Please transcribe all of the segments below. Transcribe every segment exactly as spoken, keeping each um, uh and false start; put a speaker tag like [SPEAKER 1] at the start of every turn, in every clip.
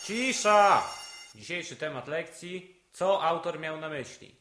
[SPEAKER 1] Cisza! Dzisiejszy temat lekcji. Co autor miał na myśli?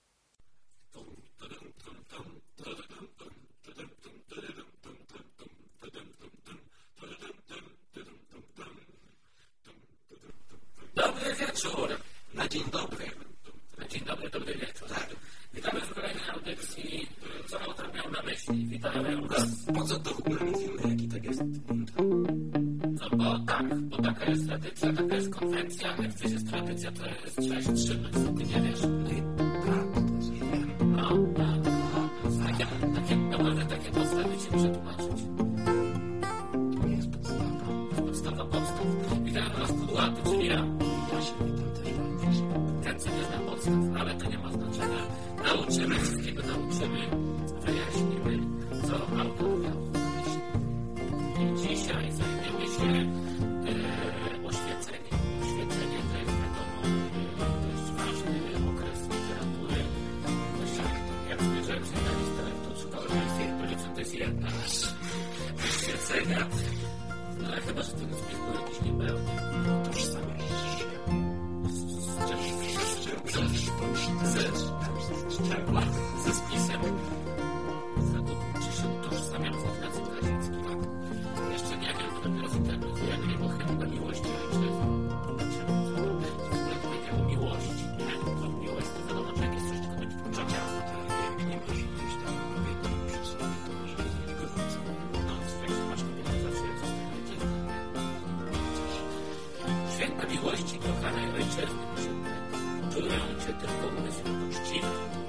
[SPEAKER 2] Dobry wieczór. Na dzień dobry. Na dzień dobry, dobry wieczór. Tak. Witamy w kolejnej audycji. Co autor miał na myśli? Witamy was.
[SPEAKER 3] Po co to w ogóle mówimy, jaki tak jest bunt?
[SPEAKER 2] No bo tak, bo taka jest tradycja, taka jest konwencja. Jak coś jest tradycja, to jest, trzeba się trzymać. Ty nie wiesz.
[SPEAKER 3] No i tak, to już wiem.
[SPEAKER 2] No, no, no. Takie, takie, no może takie podstawy ci muszę tłumaczyć.
[SPEAKER 3] To nie jest podstawa.
[SPEAKER 2] Podstawa podstaw. Witamy was podłaty, czyli ja.
[SPEAKER 3] Ja się witam też również.
[SPEAKER 2] Ten, co nie zna podstaw, ale to nie ma znaczenia. Nauczymy wszystkiego, nauczymy, wyjaśnimy, co autor miał na myśli. I dzisiaj zajmiemy się e, oświeceniem. Oświecenie to jest, wiadomo, e, dość ważny okres literatury. Właściwie jak spojrzymy się na listę lektur szkoły polskiej, to jest jedna z oświecenia. No ale chyba, że ten spis był jakiś niepełny.
[SPEAKER 3] Tożsamość się.
[SPEAKER 2] Ze spisem. Czy się utożsamiam z Ignacym Krasickim? Tak. Jeszcze nie wiem, bo dopiero zinterpretujemy jego chyba miłości ojczyzny. W ogóle powiedział o miłości. Nie? To miłość to wiadomo, że jakieś coś tylko będzie uczucia.
[SPEAKER 3] Jak nie masz gdzieś tam kobiety przy sobie, to może być gorąco.
[SPEAKER 2] No, jak się masz kobietę, zawsze jest coś ojczyzny. Święta miłości kochanej ojczyzny, czują cię tylko umysły poczciwe.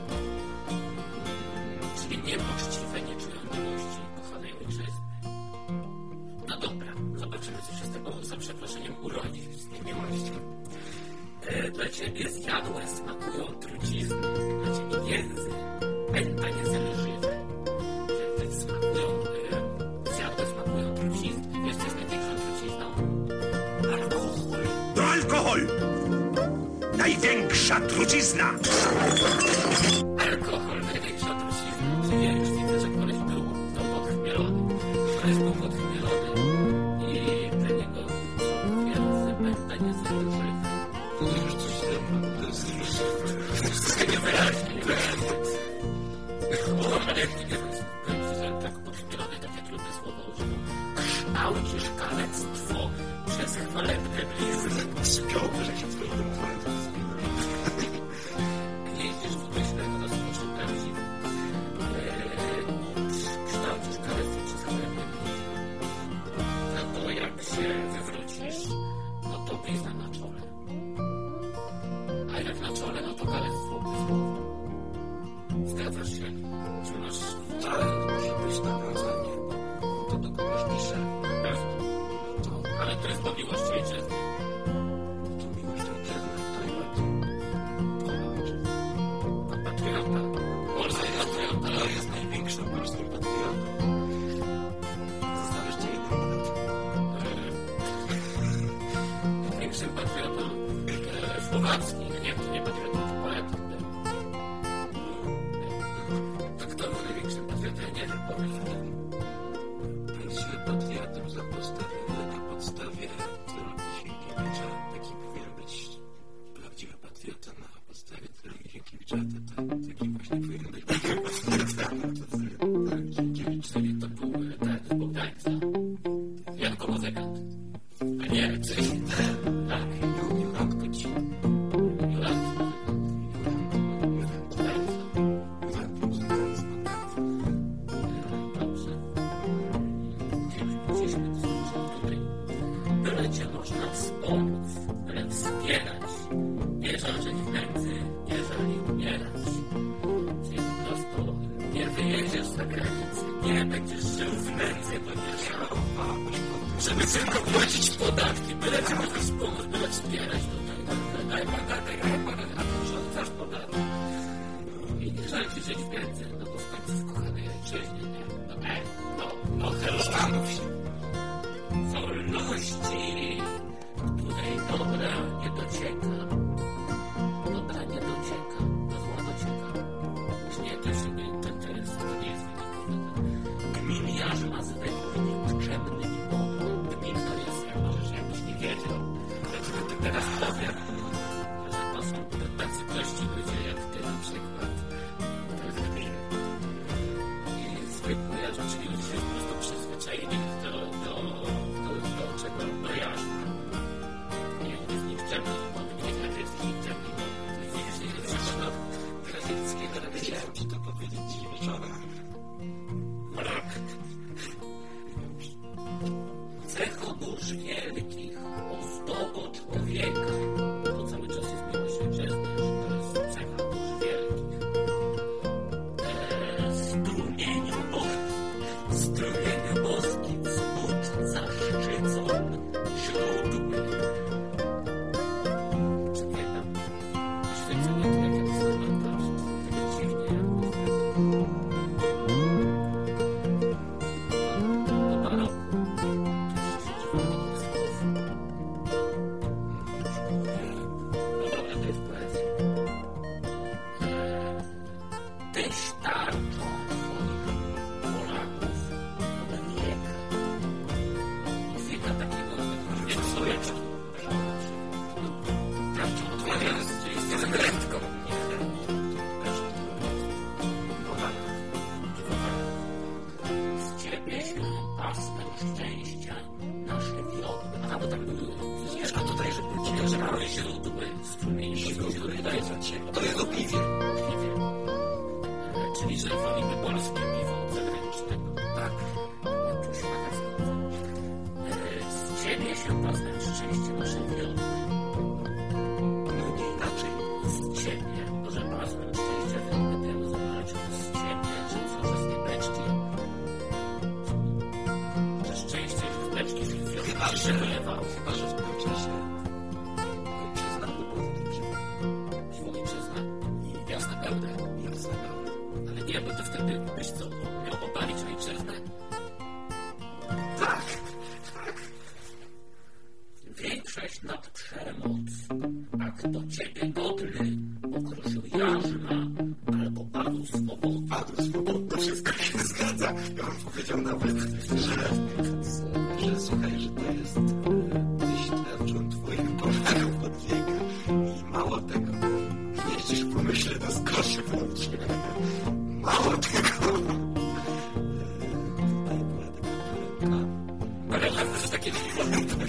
[SPEAKER 2] Czyli niepoczciwe nie czują miłości kochanej ojczyzny. No dobra, zobaczymy, co się z tego, za przeproszeniem, urodzi z tej miłości. E, dla ciebie zjadłe smakują trucizny, dla ciebie więzy pęta niezależywe. Te smakują, e, zjadłe smakują trucizny. Wiesz, co jest największą trucizną? Alkohol.
[SPEAKER 4] To alkohol! Największa trucizna!
[SPEAKER 2] Alkohol, największa trucizna. Czyli ja już widzę, że koleś był to podchmielony. Koleś był podchmielony i dla niego więcej pęta niezależywe.
[SPEAKER 3] To już coś tam, to jest już...
[SPEAKER 2] Nie wyraźnie, nie wyraźnie. O, ale jak nie wiem, że tak podchmielony, takie trudne słowo używał. Kształcisz kalectwo przez chwalebne blizny.
[SPEAKER 3] Spiął, że się twoim domowałem, to jest
[SPEAKER 2] Jeździsz w myśle, to nas proszę prawdziwe. Kształcisz kalectwo przez chwalebne blizny. No to jak się wywrócisz, no to blizna na czole. A jak na czole, no to kalectwo umysłowe. Zgadzasz się? Czy masz...
[SPEAKER 3] talent, może być nawiązanie, bo to do kogoś pisze.
[SPEAKER 2] Pewnie.
[SPEAKER 3] To,
[SPEAKER 2] Ale to jest do miłości ojczyzny.
[SPEAKER 3] to miłość ojczyzny, to jest
[SPEAKER 2] Patriota. Polska patriota.
[SPEAKER 3] to jest największa polska patriota. Zostawiasz cię jeden brat.
[SPEAKER 2] Największym patriotą e, słowacki. Nie, to nie patriotą, to poetą. To kto był największym patriotą? Ja nie wiem, powiem.
[SPEAKER 3] Jest się patriotą za podstawie, na podstawie teologii Sienkiewicza. Taki powinien być prawdziwy patriota na podstawie teologii Sienkiewicza. To, to, taki właśnie powinien być patriota na podstawie teologii Sienkiewicza.
[SPEAKER 2] Czyli to był e, ten z Bogdańca. Janko Mozegant. A nie, coś. Tak.
[SPEAKER 3] Jurand Kuci.
[SPEAKER 2] Jurand. Bogdańca.
[SPEAKER 3] Jurand Muzykanc.
[SPEAKER 2] Dobrze. Gdzieśmy tutaj. Byle cię można wspomóc, byle wspierać. Nie żałować w nędzy, nie żali umierać. Czyli po prostu nie wyjedziesz za granicę, nie będziesz żył w nędzy, będziesz żałować. Żeby tylko płacić podatki, byle cię można wspomóc, byle wspierać tutaj. Daj podatek, daj podatek, a ty rządzasz podatek. I nie żal ci żyć w nędzy, no bo w końcu w kochanej ojczyźnie, nie? No ej, no, no hello.
[SPEAKER 3] Zastanów się.
[SPEAKER 2] Wolności, której dobra nie docieka. Dobra nie docieka, do zła docieka. Już nie, to się nie, to, to jest, to nie jest wynik. Gmin jarzma zwykły, nikczemny i podły. Gmin to jest, jak możesz jakiś teraz powiem, że to są tacy prości ludzie jak ty na przykład. To jest chwilę. I zwykły, ja rzeczywiście ludzie się po prostu przyzwyczaili do, do, do, do czego do jarzma. I jest nikczemny, bo nie wiedziałem, że jest nikczemny, bo widzisz, że jest wszystko krawieckiego, ale
[SPEAKER 3] Chciałem ci to powiedzieć dziś wieczorem.
[SPEAKER 2] Cechą burz wielkich, ozdobą człowieka. To cały czas jest miłosierdzielne, że to jest cecha burz wielkich. Eee, strumieniu bo... strumieniu boskim smut zaszczycą źródły. Czekam. Świecenie to jak ja to pamiętasz. Tak dziwnie jakby. To parę. Tyś tarczą twoich Polaków od wieka. Od wieka takiego jak stołeczki. Tarczą twoja jest zagrętką. Z ciebie się pasmem szczęścia nasze wiodły. A bo tam mieszka tutaj, żeby ci że małe źródły strumieni źródły daje za ciebie.
[SPEAKER 3] To jest o piwie.
[SPEAKER 2] Piwie. Czyli, że wolimy polskie piwo zagranicznego. Tak. Tu się nakazuje. Z ciebie się pasmem szczęścia nasze wiodły.
[SPEAKER 3] No nie inaczej.
[SPEAKER 2] Z ciebie, że pasmem szczęścia wiodły temu zobaczył z ciebie, że co, że z tej beczki. Że szczęście z beczki z wiodły
[SPEAKER 3] Chyba,
[SPEAKER 2] się
[SPEAKER 3] że,
[SPEAKER 2] wylewało.
[SPEAKER 3] chyba, że w tym czasie ojczyzna by była lepsza.
[SPEAKER 2] Piwo ojczyzna i jasne pełne.
[SPEAKER 3] Jasne, dobra.
[SPEAKER 2] Ale nie, bo to wtedy byś co, miał obalić ojczyznę.
[SPEAKER 3] Tak.
[SPEAKER 2] Większość nad przemoc, a kto ciebie godny, pokruszył jarzma, albo padł swobodny.
[SPEAKER 3] Padł swobodny, to wszystko się zgadza. Ja bym powiedział nawet, że, że słuchaj, że to jest tyś tarczą twoich Polaków od wieka. I mało tego, jeździsz w pomyśle do skoszy włączy. Mało tego. Tutaj była taka perełka.
[SPEAKER 2] Perełka to jest takie piwo.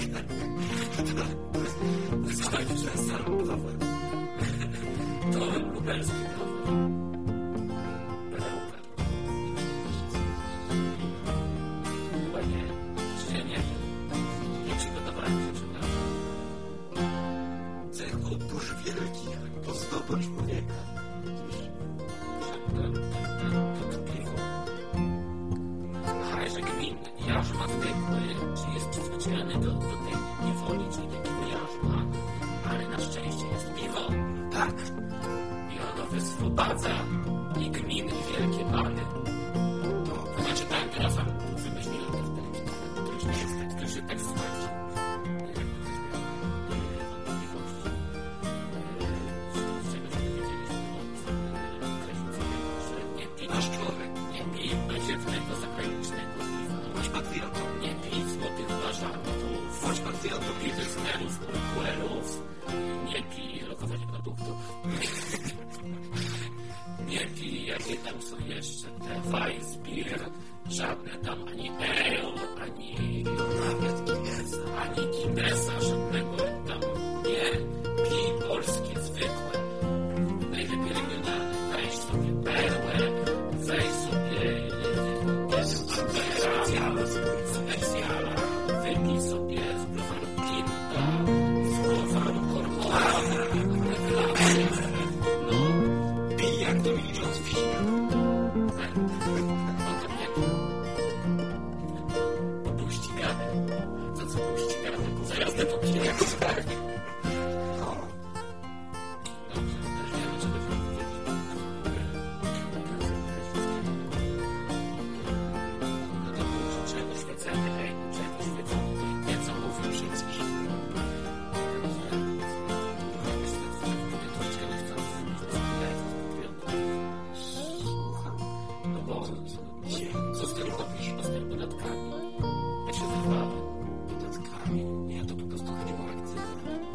[SPEAKER 3] To jest tak, że sam Paweł.
[SPEAKER 2] To lubelski prawo. Perełka. Chyba nie. Czy ja nie wiem. Nie przygotowałem się, przepraszam.
[SPEAKER 3] Cechą burz wielkich, ozdobą człowieka.
[SPEAKER 2] To piwo. Aha, że gminny jarzma zwykły, czy jest przyzwyczajony do, do tej niewoli, czyli takiego jarzma, ale na szczęście jest piwo.
[SPEAKER 3] Tak.
[SPEAKER 2] I ono wyswobadza i gminy wielkie pany.
[SPEAKER 3] To
[SPEAKER 2] To znaczy tak, teraz wam wymyśliłem ten tekst, to już nie jest tekst, to już się tekst skończy. Jakby ktoś miał e, wątpliwości, e, z czego się dowiedzieliśmy od Kraśnickiego, że nie pij
[SPEAKER 3] nasz człowiek.
[SPEAKER 2] nie pij baziewnego zagranicznego piwa.
[SPEAKER 3] Bądź patriotą.
[SPEAKER 2] Nie pij złotych bażantów,
[SPEAKER 3] Bądź patriotą.
[SPEAKER 2] bitych smerów, urquelów, nie pij lokowania produktów. Nie pij, jakie tam są jeszcze te Weissbier, żadne tam ani ale, ani
[SPEAKER 3] Nawet Guinnessa.
[SPEAKER 2] ani Guinnessa, żadnego tam nie. Pij polskie, zwykłe, najlepiej regionalne. Weź sobie perłę, weź sobie specjala, specjala, wypij sobie z browaru Pinta, z browaru Cornwalla, rewelacje. No,
[SPEAKER 3] Pij jak Dominik z Wiśnia.
[SPEAKER 2] potem nie był ścigany. Za co był ścigany? Za jazdę po pijaniu.
[SPEAKER 3] No,
[SPEAKER 2] Dobrze, też wiemy, czego wam powiedzieliśmy. No to było życzenie świecenie, hej, czego świecenie, nie co mówił przecież. Troszeczkę nie chcę zrobić,
[SPEAKER 3] słucham.
[SPEAKER 2] no bo co z tym robisz? Z tymi podatkami. Jak się zerwałem?
[SPEAKER 3] Podatkami. Nie, to po prostu chodziło o akcyzę.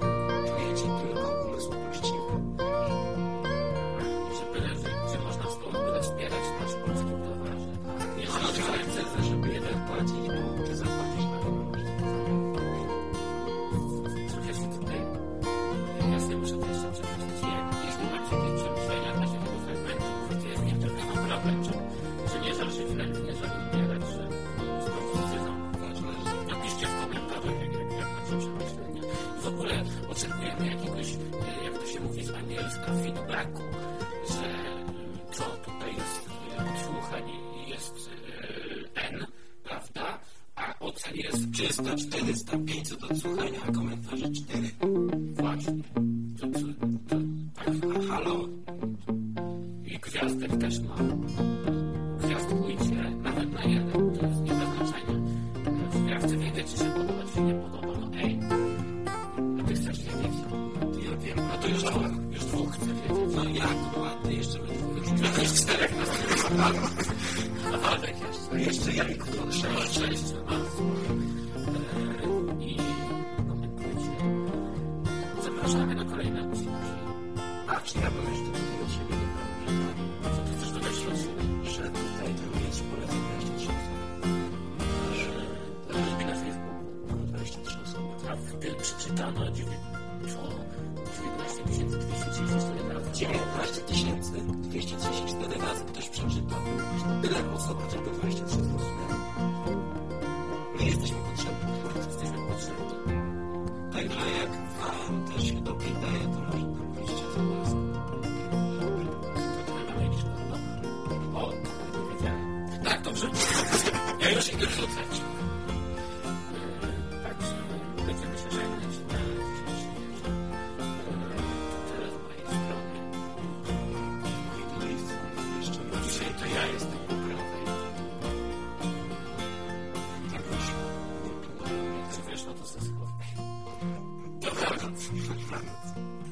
[SPEAKER 2] do przemyślenia. W ogóle oczekujemy jakiegoś, jak to się mówi z angielska, feedbacku, że co tutaj jest odsłuchań jest N, prawda? A ocen jest
[SPEAKER 3] trzysta, czterysta, pięćset odsłuchania, a komentarze cztery.
[SPEAKER 2] właśnie. To, to, to, tak,
[SPEAKER 3] A halo?
[SPEAKER 2] i gwiazdek też ma. Gwiazdkujcie nawet na jeden, to jest nie bez znaczenia. Ja chcę wiedzieć, czy się podoba, czy się nie podoba. No ej, a ty chcesz wiedzieć?
[SPEAKER 3] Ja wiem,
[SPEAKER 2] No to już dwóch, już dwóch chcę wiedzieć.
[SPEAKER 3] no jak ładnie, jeszcze my dwóch.
[SPEAKER 2] Jakoś czterech na stronę. A Waldek jeszcze.
[SPEAKER 3] Jeszcze ja i kto
[SPEAKER 2] Sześć, sześć ma. I komentujcie. Zapraszamy na kolejne odcinki.
[SPEAKER 3] A czy ja bym jeszcze tutaj od siebie dodał,
[SPEAKER 2] Co ty chcesz dodać od siebie?
[SPEAKER 3] że tutaj ten wiersz polecam dwadzieścia trzy osoby.
[SPEAKER 2] Lubi na Facebooku.
[SPEAKER 3] dwadzieścia trzy osoby.
[SPEAKER 2] A w tym przeczytano dziewiętnaście tysięcy dwieście trzydzieści cztery razy.
[SPEAKER 3] dziewiętnaście tysięcy dwieście trzydzieści cztery razy ktoś przeczytał. Tyle osób, tylko dwadzieścia trzy zrozumiało. Nie jesteśmy potrzebni.
[SPEAKER 2] Jesteśmy potrzebni.
[SPEAKER 3] Także jak wam też się dobrze daje, to może tam wyjście za łaską.
[SPEAKER 2] To my mamy jakiś podobny. O, to nie wiedziałem. Tak, dobrze. Ja już idę wrzucać. Także będziemy się żegnać na dzisiejszy wieczór. Tyle z mojej strony.
[SPEAKER 3] I to jest jeszcze
[SPEAKER 2] Bo dzisiaj to ja jestem po prawej.
[SPEAKER 3] tak wyszło. Nie podoba mi
[SPEAKER 2] Jak się wiesz, no to ze słów. Dobranoc.
[SPEAKER 3] się.